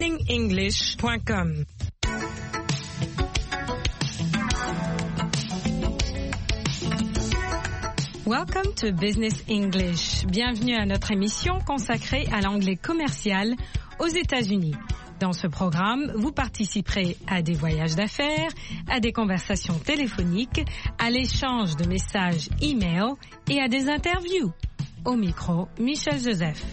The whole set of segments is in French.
English.com. Welcome to Business English. Bienvenue à notre émission consacrée à l'anglais commercial aux États-Unis. Dans ce programme, vous participerez à des voyages d'affaires, à des conversations téléphoniques, à l'échange de messages e-mail et à des interviews. Au micro, Michel Joseph.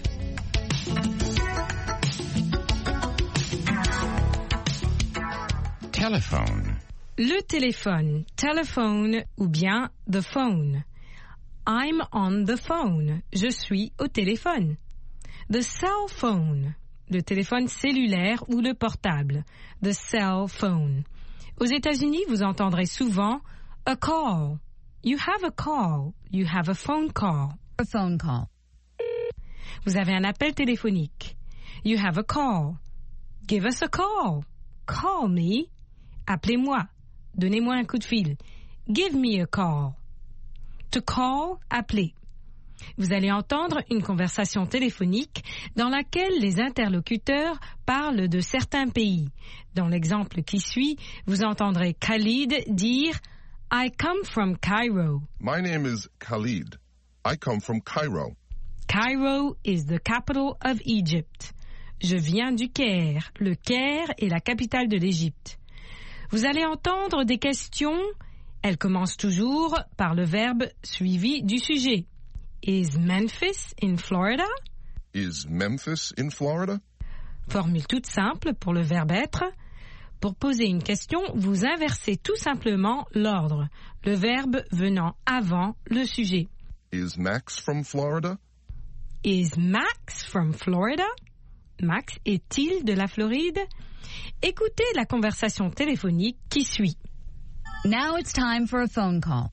Telephone. Le téléphone, telephone ou bien the phone. I'm on the phone. Je suis au téléphone. The cell phone. Le téléphone cellulaire ou le portable. The cell phone. Aux États-Unis, vous entendrez souvent a call. You have a call. You have a phone call. A phone call. Vous avez un appel téléphonique. You have a call. Give us a call. Call me. Appelez-moi. Donnez-moi un coup de fil. Give me a call. To call, appeler. Vous allez entendre une conversation téléphonique dans laquelle les interlocuteurs parlent de certains pays. Dans l'exemple qui suit, vous entendrez Khalid dire « I come from Cairo ». My name is Khalid. I come from Cairo. Cairo is the capital of Egypt. Je viens du Caire. Le Caire est la capitale de l'Égypte. Vous allez entendre des questions. Elles commencent toujours par le verbe suivi du sujet. Is Memphis in Florida? Is Memphis in Florida? Formule toute simple pour le verbe être. Pour poser une question, vous inversez tout simplement l'ordre, le verbe venant avant le sujet. Is Max from Florida? Is Max from Florida? Max est-il de la Floride? Écoutez la conversation téléphonique qui suit. Now it's time for a phone call.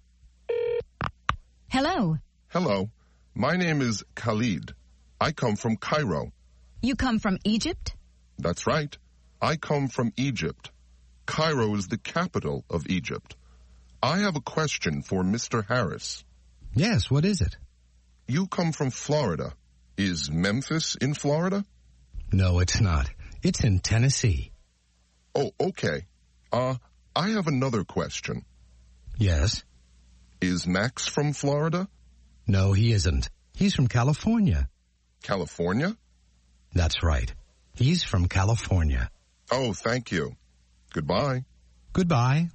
Hello. Hello. My name is Khalid. I come from Cairo. You come from Egypt? That's right. I come from Egypt. Cairo is the capital of Egypt. I have a question for Mr. Harris. Yes, what is it? You come from Florida. Is Memphis in Florida? No, it's not. It's in Tennessee. Oh, okay. I have another question. Yes? Is Max from Florida? No, he isn't. He's from California. California? That's right. He's from California. Oh, thank you. Goodbye. Goodbye.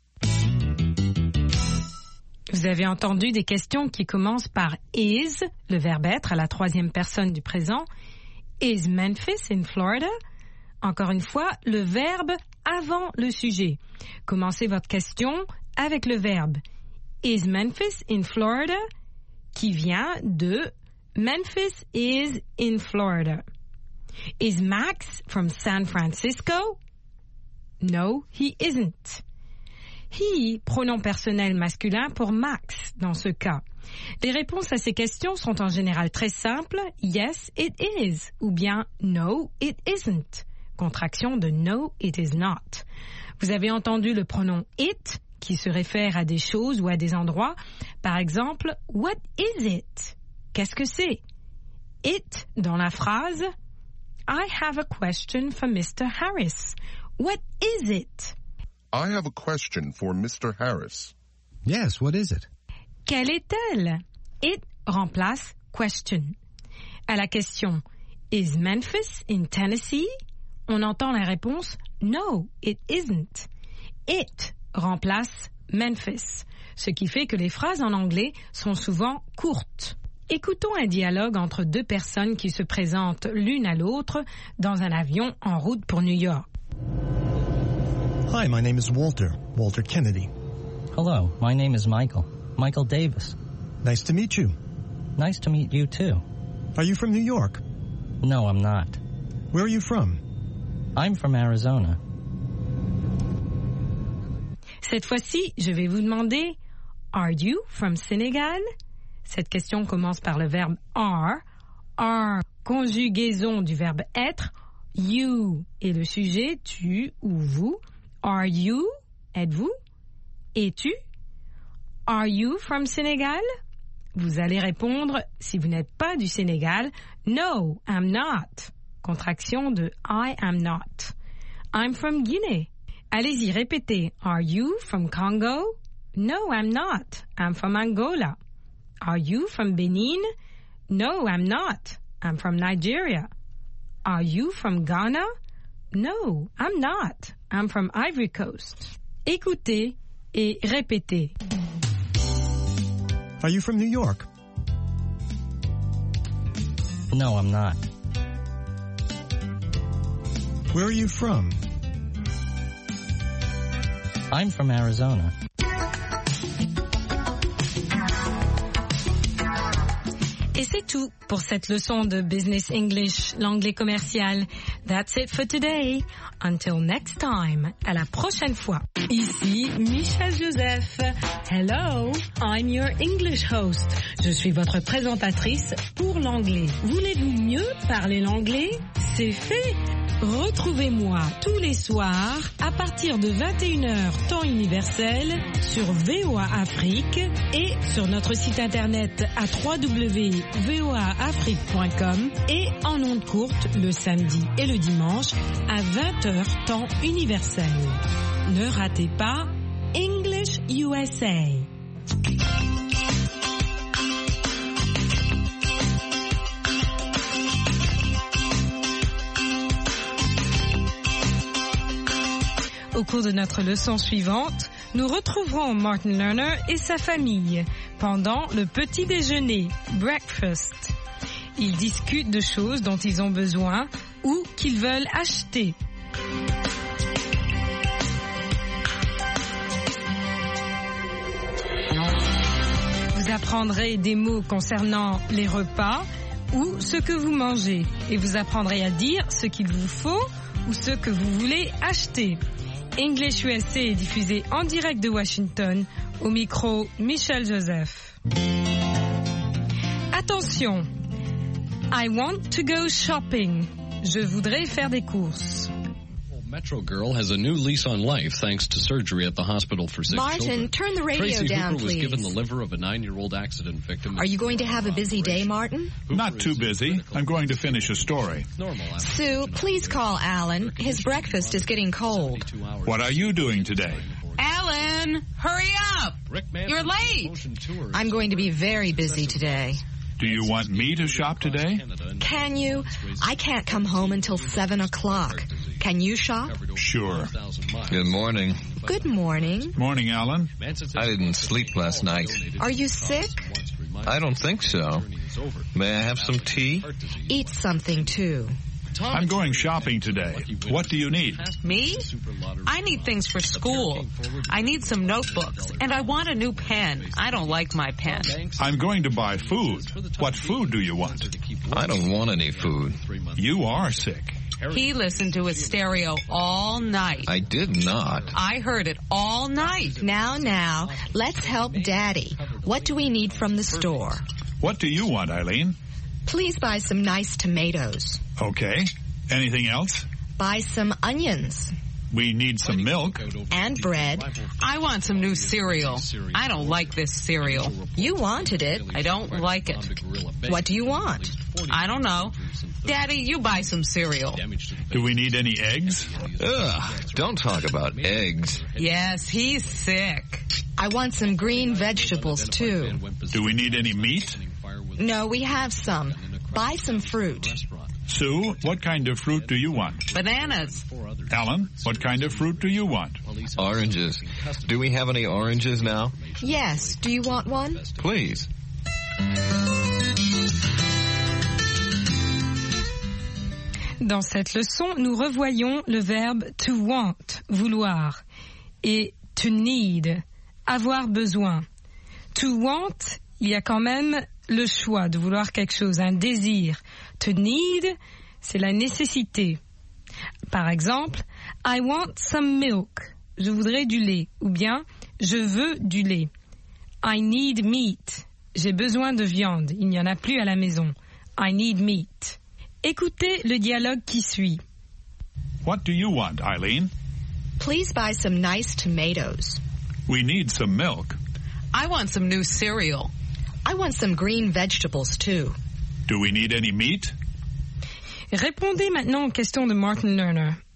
Vous avez entendu des questions qui commencent par is, le verbe être à la troisième personne du présent. Is Memphis in Florida? Encore une fois, le verbe avant le sujet. Commencez votre question avec le verbe Is Memphis in Florida? Qui vient de Memphis is in Florida. Is Max from San Francisco? No, he isn't. He, pronom personnel masculin pour Max dans ce cas. Les réponses à ces questions sont en général très simples. Yes, it is. Ou bien no, it isn't. Contraction de no, it is not. Vous avez entendu le pronom it qui se réfère à des choses ou à des endroits. Par exemple, what is it? Qu'est-ce que c'est? It dans la phrase I have a question for Mr. Harris. What is it? I have a question for Mr. Harris. Yes, what is it? Quelle est-elle? It remplace question. À la question Is Memphis in Tennessee? On entend la réponse No, it isn't. It remplace Memphis, ce qui fait que les phrases en anglais sont souvent courtes. Écoutons un dialogue entre deux personnes qui se présentent l'une à l'autre dans un avion en route pour New York. Hi, my name is Walter Kennedy. Hello, my name is Michael Davis. Nice to meet you. Nice to meet you too. Are you from New York? No, I'm not. Where are you from? I'm from Arizona. Cette fois-ci, je vais vous demander Are you from Senegal? Cette question commence par le verbe are. Are, conjugaison du verbe être. You est le sujet, tu ou vous. Are you? Êtes-vous? Es-tu? Are you from Senegal? Vous allez répondre, si vous n'êtes pas du Sénégal, No, I'm not. contraction de I am not. I'm from Guinea. Allez-y, répétez. Are you from Congo? No, I'm not. I'm from Angola. Are you from Benin? No, I'm not. I'm from Nigeria. Are you from Ghana? No, I'm not. I'm from Ivory Coast. Écoutez et répétez. Are you from New York? No, I'm not. Where are you from? I'm from Arizona. Et c'est tout pour cette leçon de Business English, l'anglais commercial. That's it for today. Until next time. À la prochaine fois. Ici Michel Joseph. Hello, I'm your English host. Je suis votre présentatrice pour l'anglais. Voulez-vous mieux parler l'anglais? C'est fait. Retrouvez-moi tous les soirs à partir de 21h temps universel sur VOA Afrique et sur notre site internet à www.voaafrique.com et en ondes courtes le samedi et le dimanche à 20h temps universel. Ne ratez pas English USA. Au cours de notre leçon suivante, nous retrouverons Martin Lerner et sa famille pendant le petit déjeuner, breakfast. Ils discutent de choses dont ils ont besoin ou qu'ils veulent acheter. Vous apprendrez des mots concernant les repas ou ce que vous mangez et vous apprendrez à dire ce qu'il vous faut ou ce que vous voulez acheter. English USA est diffusé en direct de Washington, au micro Michel Joseph. Attention, I want to go shopping. Je voudrais faire des courses. Metro Girl has a new lease on life thanks to surgery at the hospital for sick children. Martin, turn the radio Tracy down, Hooper was please. given the liver of a 9-year-old accident victim. Are you going to have a busy day, Martin? Not too busy. I'm going to finish a story. Sue, please call Alan. His breakfast is getting cold. What are you doing today? Alan, hurry up! You're late. I'm going to be very busy today. Do you want me to shop today? Can you? I can't come home until 7 o'clock. Can you shop? Sure. Good morning. Good morning. Morning, Alan. I didn't sleep last night. Are you sick? I don't think so. May I have some tea? Eat something, too. I'm going shopping today. What do you need? Me? I need things for school. I need some notebooks, and I want a new pen. I don't like my pen. I'm going to buy food. What food do you want? I don't want any food. You are sick. He listened to his stereo all night. I did not. I heard it all night. Now, let's help Daddy. What do we need from the store? What do you want, Eileen? Please buy some nice tomatoes. Okay. Anything else? Buy some onions. We need some milk. And bread. I want some new cereal. I don't like this cereal. You wanted it. I don't like it. What do you want? I don't know. Daddy, you buy some cereal. Do we need any eggs? Ugh, don't talk about eggs. Yes, he's sick. I want some green vegetables, too. Do we need any meat? No, we have some. Buy some fruit. Sue, what kind of fruit do you want? Bananas. Alan, what kind of fruit do you want? Oranges. Do we have any oranges now? Yes. Do you want one? Please. Dans cette leçon, nous revoyons le verbe to want, vouloir, et to need, avoir besoin. To want, il y a quand même le choix de vouloir quelque chose, un désir. To need, c'est la nécessité. Par exemple, I want some milk. Je voudrais du lait. Ou bien, je veux du lait. I need meat. J'ai besoin de viande. Il n'y en a plus à la maison. I need meat. Écoutez le dialogue qui suit. What do you want, Eileen? Please buy some nice tomatoes. We need some milk. I want some new cereal. I want some green vegetables, too. Do we need any meat? Répondez maintenant aux questions de Martin Lerner.